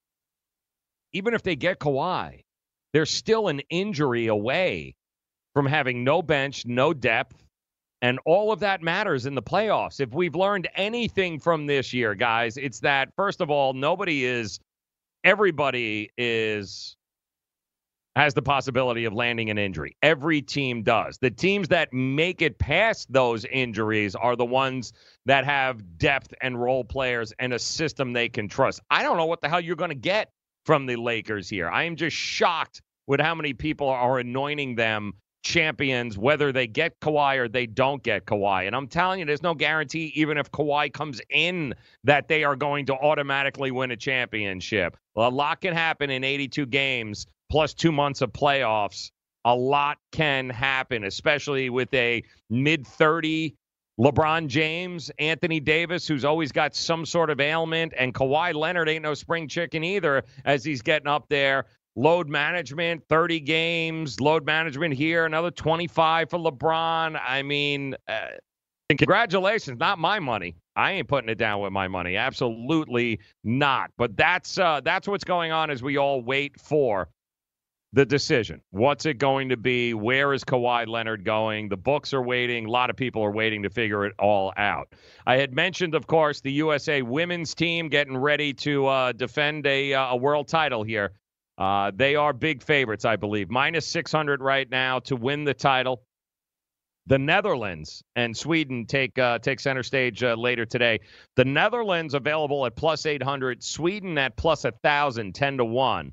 even if they get Kawhi, they're still an injury away from having no bench, no depth, and all of that matters in the playoffs. If we've learned anything from this year, guys, it's that, first of all, nobody is, everybody is, has the possibility of landing an injury. Every team does. The teams that make it past those injuries are the ones that have depth and role players and a system they can trust. I don't know what the hell you're going to get from the Lakers here. I am just shocked with how many people are anointing them champions, whether they get Kawhi or they don't get Kawhi. And I'm telling you, there's no guarantee, even if Kawhi comes in, that they are going to automatically win a championship. A lot can happen in eighty-two games, plus two months of playoffs. A lot can happen, especially with a mid thirty LeBron James, Anthony Davis, who's always got some sort of ailment, and Kawhi Leonard ain't no spring chicken either as he's getting up there. Load management, thirty games, load management here, another twenty-five for LeBron. I mean, uh, congratulations, not my money. I ain't putting it down with my money. Absolutely not. But that's uh, that's what's going on as we all wait for the decision. What's it going to be? Where is Kawhi Leonard going? The books are waiting. A lot of people are waiting to figure it all out. I had mentioned, of course, the U S A women's team getting ready to uh, defend a, uh, a world title here. Uh, they are big favorites, I believe. Minus six hundred right now to win the title. The Netherlands and Sweden take uh, take center stage uh, later today. The Netherlands available at plus eight hundred. Sweden at plus one thousand, ten to one.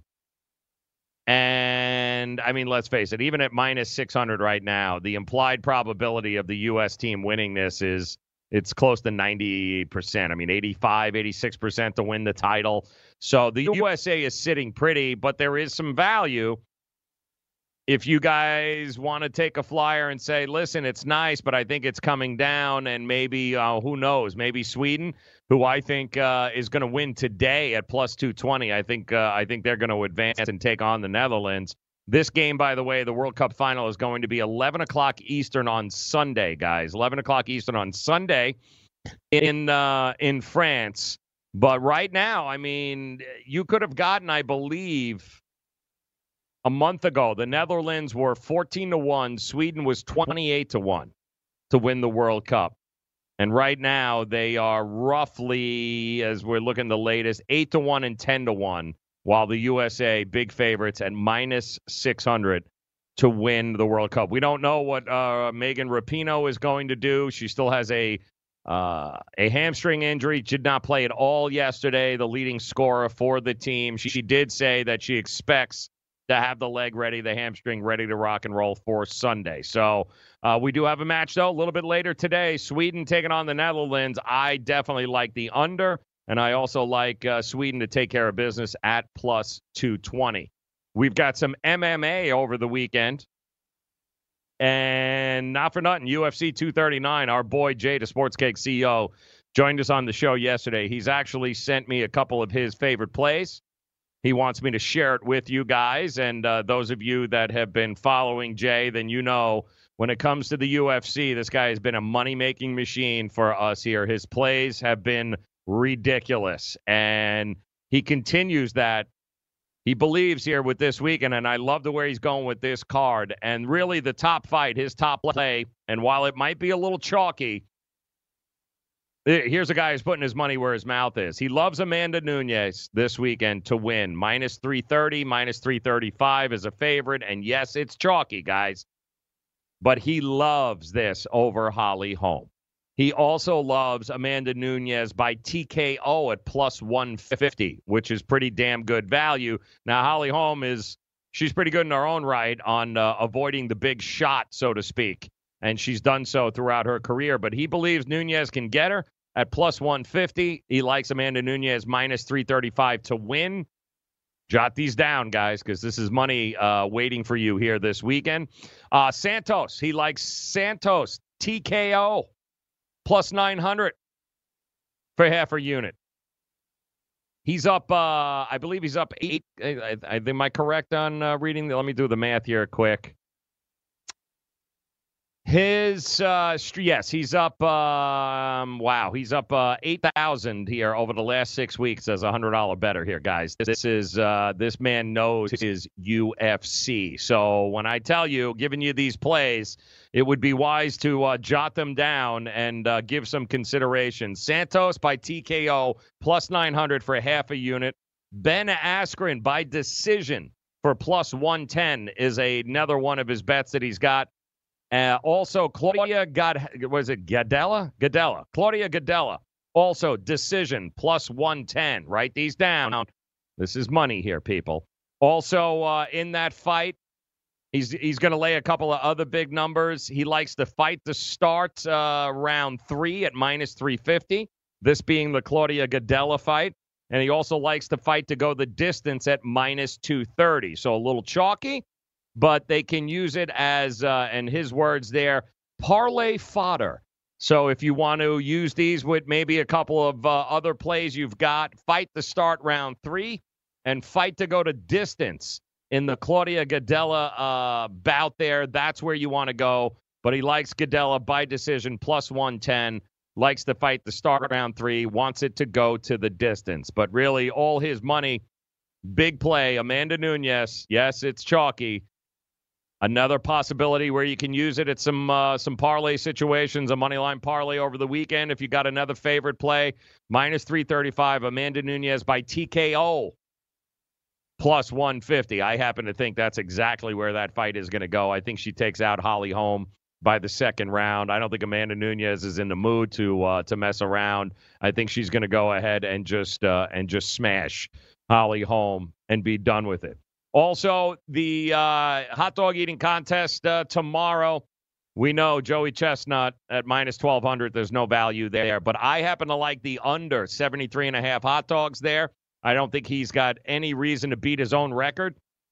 And, I mean, let's face it, even at minus six hundred right now, the implied probability of the U S team winning this is it's close to ninety percent. I mean, eighty-five, eighty-six percent to win the title. So the U S A is sitting pretty, but there is some value. If you guys want to take a flyer and say, listen, it's nice, but I think it's coming down, and maybe, uh, who knows, maybe Sweden, who I think uh, is going to win today at plus two twenty. I think uh, I think they're going to advance and take on the Netherlands. This game, by the way, the World Cup final is going to be eleven o'clock Eastern on Sunday, guys. eleven o'clock Eastern on Sunday in uh, in France. But right now, I mean, you could have gotten, I believe, a month ago, the Netherlands were fourteen to one. Sweden was twenty-eight to one to win the World Cup. And right now, they are roughly, as we're looking the latest, eight to one and ten to one, while the U S A, big favorites, at minus six hundred to win the World Cup. We don't know what uh, Megan Rapinoe is going to do. She still has a uh, a hamstring injury. Did not play at all yesterday, the leading scorer for the team. She, she did say that she expects to have the leg ready, the hamstring ready to rock and roll for Sunday. So uh, we do have a match, though, a little bit later today. Sweden taking on the Netherlands. I definitely like the under, and I also like uh, Sweden to take care of business at plus two twenty. We've got some M M A over the weekend. And not for nothing, U F C two thirty-nine, our boy Jay, the Sports Cake C E O, joined us on the show yesterday. He's actually sent me a couple of his favorite plays. He wants me to share it with you guys. And uh, those of you that have been following Jay, then you know when it comes to the U F C, this guy has been a money-making machine for us here. His plays have been ridiculous. And he continues that. He believes here with this weekend, and I love the way he's going with this card. And really the top fight, his top play, and while it might be a little chalky, here's a guy who's putting his money where his mouth is. He loves Amanda Nunes this weekend to win. minus three thirty, minus three thirty-five is a favorite. And yes, it's chalky, guys. But he loves this over Holly Holm. He also loves Amanda Nunes by T K O at plus one fifty, which is pretty damn good value. Now, Holly Holm is, she's pretty good in her own right on uh, avoiding the big shot, so to speak. And she's done so throughout her career. But he believes Nunes can get her at plus one fifty. He likes Amanda Nunes minus three thirty-five to win. Jot these down, guys, because this is money uh, waiting for you here this weekend. Uh, Santos, he likes Santos, T K O, plus nine hundred. for half a unit. He's up, uh, I believe he's up eight. I, I, am I correct on uh, reading? Let me do the math here quick. His, uh, yes, he's up, um, wow, he's up uh, eight thousand here over the last six weeks as a one hundred dollars better here, guys. This is, uh, this man knows his U F C. So when I tell you, giving you these plays, it would be wise to uh, jot them down and uh, give some consideration. Santos by T K O, plus nine hundred for half a unit. Ben Askren by decision for plus one ten is another one of his bets that he's got. Uh, also, Claudia Gad, was it Gadella? Gadella. Claudia Gadella. Also, decision, plus one ten. Write these down. This is money here, people. Also, uh, in that fight, he's he's going to lay a couple of other big numbers. He likes to fight to start uh, round three at minus three fifty, this being the Claudia Gadella fight. And he also likes to fight to go the distance at minus two thirty. So a little chalky. But they can use it as, uh, and his words there, parlay fodder. So if you want to use these with maybe a couple of uh, other plays you've got, fight to start round three and fight to go to distance in the Claudia Gadella uh, bout there. That's where you want to go. But he likes Gadella by decision, plus one ten, likes to fight to start round three, wants it to go to the distance. But really, all his money, big play, Amanda Nunes, yes, it's chalky. Another possibility where you can use it at some uh, some parlay situations, a money line parlay over the weekend. If you got another favorite play, minus three thirty-five, Amanda Nunes by T K O, plus one fifty. I happen to think that's exactly where that fight is going to go. I think she takes out Holly Holm by the second round. I don't think Amanda Nunes is in the mood to uh, to mess around. I think she's going to go ahead and just uh, and just smash Holly Holm and be done with it. Also, the uh, hot dog eating contest uh, tomorrow. We know Joey Chestnut at minus twelve hundred. There's no value there. But I happen to like the under seventy-three and a half hot dogs there. I don't think he's got any reason to beat his own record.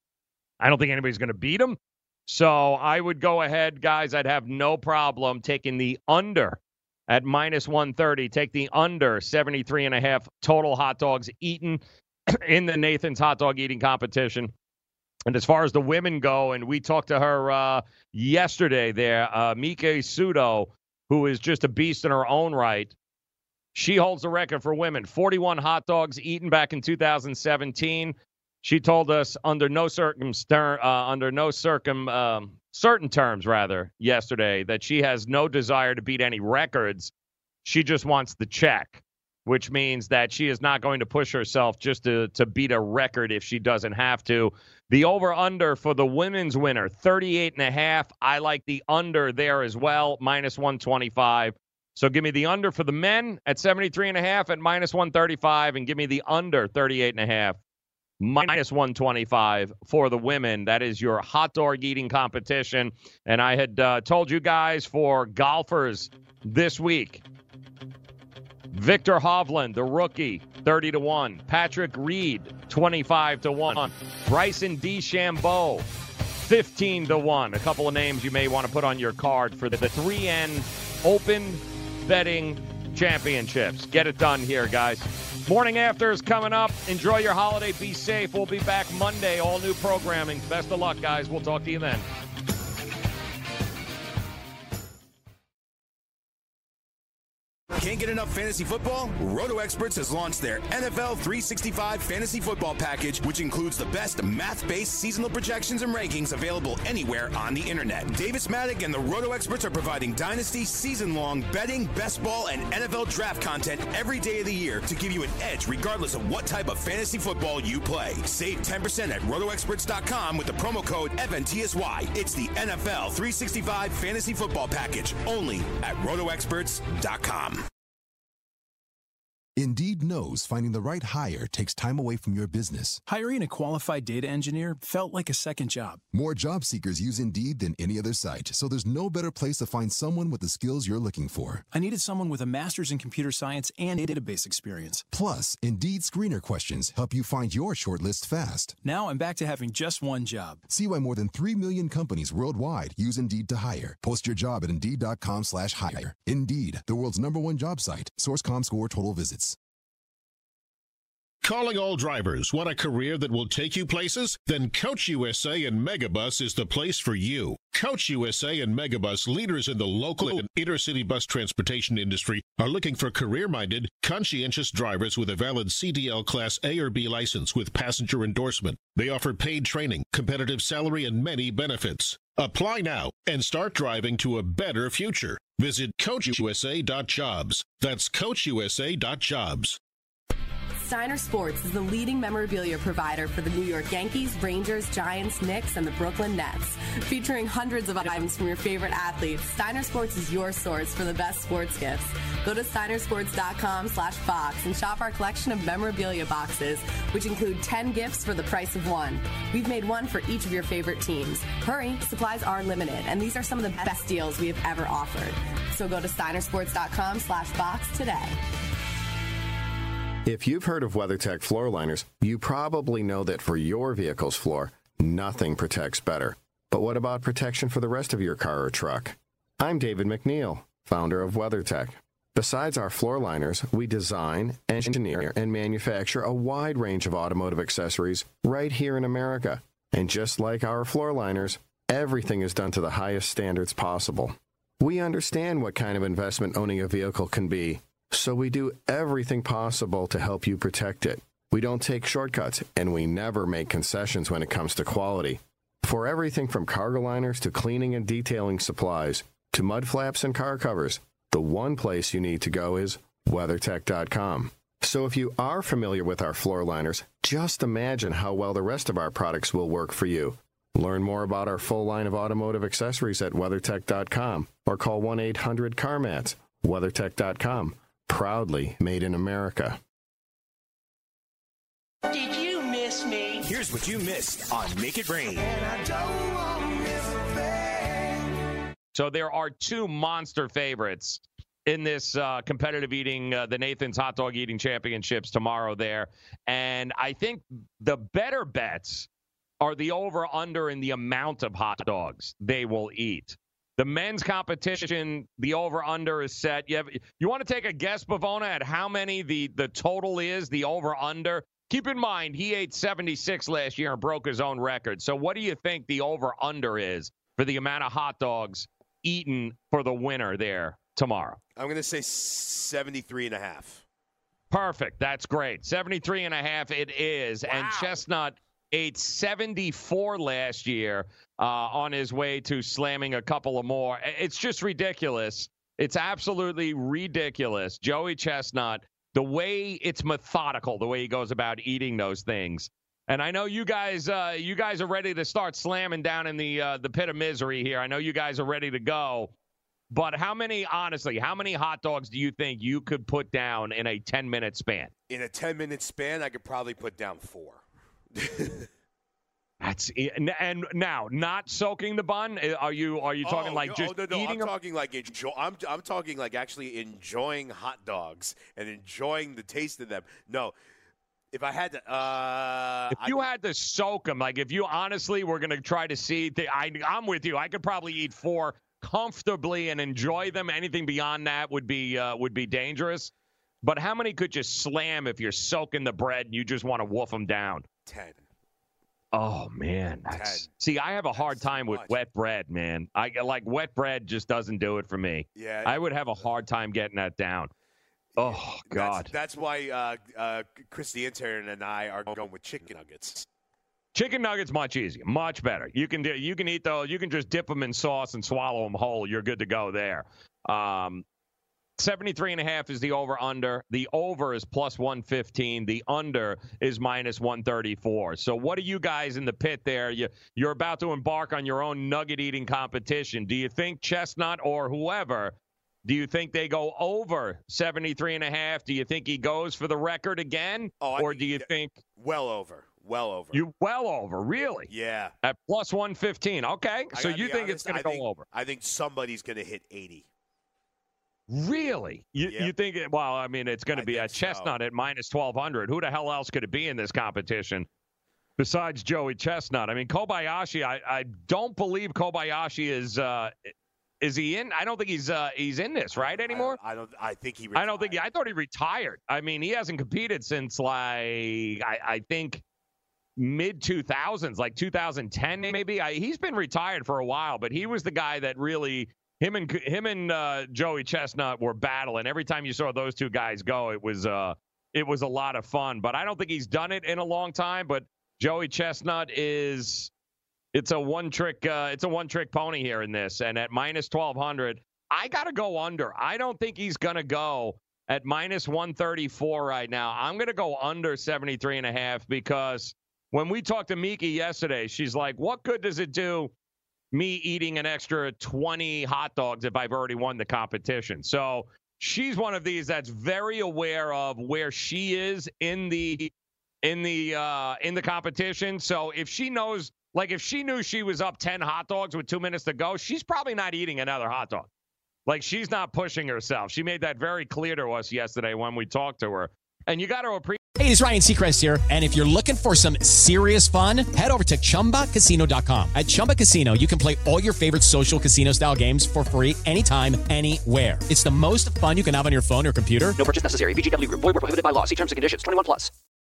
I don't think anybody's going to beat him. So I would go ahead, guys. I'd have no problem taking the under at minus one thirty. Take the under seventy-three and a half total hot dogs eaten in the Nathan's hot dog eating competition. And as far as the women go, and we talked to her uh, yesterday there, uh, Mike Sudo, who is just a beast in her own right, she holds the record for women. forty-one hot dogs eaten back in two thousand seventeen. She told us under no circumstan- uh, under no circum um, certain terms, rather, yesterday, that she has no desire to beat any records. She just wants the check, which means that she is not going to push herself just to, to beat a record if she doesn't have to. The over-under for the women's winner, thirty-eight and a half. I like the under there as well, minus one twenty-five. So give me the under for the men at seventy-three and a half at minus one thirty-five, and give me the under thirty-eight and a half, minus one twenty-five for the women. That is your hot dog eating competition. And I had uh, told you guys for golfers this week, Victor Hovland, the rookie, thirty to one. Patrick Reed, twenty-five to one. Bryson DeChambeau, fifteen to one. A couple of names you may want to put on your card for the three N Open Betting Championships. Get it done here, guys. Morning After is coming up. Enjoy your holiday. Be safe. We'll be back Monday. All new programming. Best of luck, guys. We'll talk to you then. Can't get enough fantasy football? Roto Experts has launched their N F L three sixty-five Fantasy Football Package, which includes the best math-based seasonal projections and rankings available anywhere on the internet. Davis Maddock and the Roto Experts are providing Dynasty, season-long betting, best ball, and N F L draft content every day of the year to give you an edge regardless of what type of fantasy football you play. Save ten percent at roto experts dot com with the promo code F N T S Y. It's the N F L three sixty-five Fantasy Football Package, only at roto experts dot com. Indeed knows finding the right hire takes time away from your business. Hiring a qualified data engineer felt like a second job. More job seekers use Indeed than any other site, so there's no better place to find someone with the skills you're looking for. I needed someone with a master's in computer science and database experience. Plus, Indeed screener questions help you find your shortlist fast. Now I'm back to having just one job. See why more than three million companies worldwide use Indeed to hire. Post your job at Indeed.com slash hire. Indeed, the world's number one job site. Source dot com score total visits. Calling all drivers. Want a career that will take you places? Then Coach U S A and Megabus is the place for you. Coach U S A and Megabus, leaders in the local and intercity bus transportation industry, are looking for career-minded, conscientious drivers with a valid C D L Class A or B license with passenger endorsement. They offer paid training, competitive salary, and many benefits. Apply now and start driving to a better future. Visit Coach U S A dot jobs. That's Coach U S A dot jobs. Steiner Sports is the leading memorabilia provider for the New York Yankees, Rangers, Giants, Knicks, and the Brooklyn Nets. Featuring hundreds of items from your favorite athletes, Steiner Sports is your source for the best sports gifts. Go to Steiner Sports dot com slash box and shop our collection of memorabilia boxes, which include ten gifts for the price of one. We've made one for each of your favorite teams. Hurry, supplies are limited, and these are some of the best deals we have ever offered. So go to Steiner Sports dot com slash box today. If you've heard of WeatherTech floor liners, you probably know that for your vehicle's floor, nothing protects better. But what about protection for the rest of your car or truck? I'm David McNeil, founder of WeatherTech. Besides our floor liners, we design, engineer, and manufacture a wide range of automotive accessories right here in America. And just like our floor liners, everything is done to the highest standards possible. We understand what kind of investment owning a vehicle can be, so we do everything possible to help you protect it. We don't take shortcuts, and we never make concessions when it comes to quality. For everything from cargo liners to cleaning and detailing supplies to mud flaps and car covers, the one place you need to go is WeatherTech dot com. So if you are familiar with our floor liners, just imagine how well the rest of our products will work for you. Learn more about our full line of automotive accessories at WeatherTech dot com or call one eight hundred CarMats. WeatherTech dot com. Proudly made in America. Did you miss me? Here's what you missed on Make It Rain. So there are two monster favorites in this uh, competitive eating, uh, the Nathan's Hot Dog Eating Championships tomorrow there. And I think the better bets are the over-under in the amount of hot dogs they will eat. The men's competition, the over-under is set. You, have, you want to take a guess, Bavona, at how many the, the total is, the over-under? Keep in mind, he ate seventy-six last year and broke his own record. So what do you think the over-under is for the amount of hot dogs eaten for the winner there tomorrow? I'm going to say seventy-three and a half. Perfect. That's great. seventy-three and a half it is. Wow. And Chestnut ate seventy-four last year uh, on his way to slamming a couple of more. It's just ridiculous. It's absolutely ridiculous. Joey Chestnut, the way it's methodical, the way he goes about eating those things. And I know you guys uh, you guys are ready to start slamming down in the uh, the pit of misery here. I know you guys are ready to go. But how many, honestly, how many hot dogs do you think you could put down in a ten-minute span? In a ten-minute span, I could probably put down four. That's and, and now not soaking the bun. Are you are you talking oh, like no, just no, no, eating? I'm talking like enjoy. I'm I'm talking like actually enjoying hot dogs and enjoying the taste of them. No, if I had to, uh, if you I, had to soak them, like if you honestly were going to try to see, the, I I'm with you. I could probably eat four comfortably and enjoy them. Anything beyond that would be uh, would be dangerous. But how many could you slam if you're soaking the bread and you just want to wolf them down? Ten. Oh, man. That's, see, I have a hard time with wet bread, man. I like wet bread just doesn't do it for me. Yeah. I would have a hard time getting that down. Oh, God. That's, that's why uh, uh, Christy Intern and I are going with chicken nuggets. Chicken nuggets much easier, much better. You can do, you can eat those. You can just dip them in sauce and swallow them whole. You're good to go there. Um, seventy-three and a half is the over-under. The over is plus one fifteen. The under is minus one thirty-four. So what are you guys in the pit there? You, you're about to embark on your own nugget-eating competition. Do you think Chestnut or whoever Do you think they go over seventy-three and a half? Do you think he goes for the record again? Oh, I or think do you think well over? Well over. You well over, really? Yeah. At plus one fifteen. Okay. I So gotta you be think honest, it's going I to go think- over? I think somebody's going to hit eighty. Really? You, Yep. you think, it, well, I mean, it's going to be a Chestnut at minus twelve hundred. Who the hell else could it be in this competition besides Joey Chestnut? I mean, Kobayashi, I, I don't believe Kobayashi is, uh, is he in? I don't think he's uh, he's in this, right, anymore? I don't, I think he I don't think, he, I thought he retired. I mean, he hasn't competed since, like, I, I think mid two thousands, like two thousand ten maybe. I, he's been retired for a while, but he was the guy that really, him and him and uh, Joey Chestnut were battling. Every time you saw those two guys go, it was uh, it was a lot of fun. But I don't think he's done it in a long time. But Joey Chestnut is, it's a one trick, uh, it's a one trick pony here in this. And at minus twelve hundred, I got to go under. I don't think he's going to go at minus one thirty-four right now. I'm going to go under seventy-three and a half because when we talked to Miki yesterday, she's like, what good does it do me eating an extra twenty hot dogs if I've already won the competition? So she's one of these that's very aware of where she is in the in the uh, in the competition. So if she knows, like if she knew she was up ten hot dogs with two minutes to go, she's probably not eating another hot dog. Like she's not pushing herself. She made that very clear to us yesterday when we talked to her. And you got to appreciate. Hey, it's Ryan Seacrest here. And if you're looking for some serious fun, head over to Chumba Casino dot com. At Chumba Casino, you can play all your favorite social casino-style games for free anytime, anywhere. It's the most fun you can have on your phone or computer. No purchase necessary. V G W Group. Void where prohibited by law. See terms and conditions. twenty-one plus.